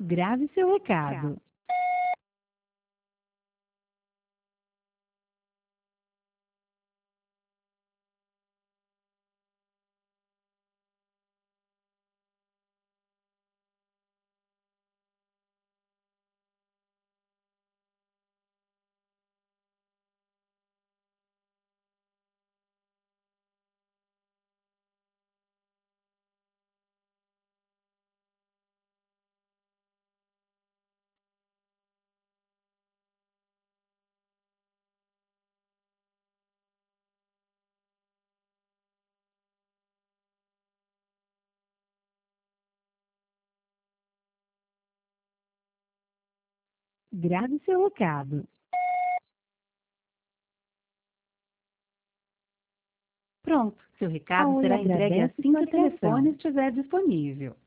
Grave seu recado. Grave seu recado. Pronto, seu recado Oi, será entregue agradece assim que sua o telefone ligação. estiver disponível.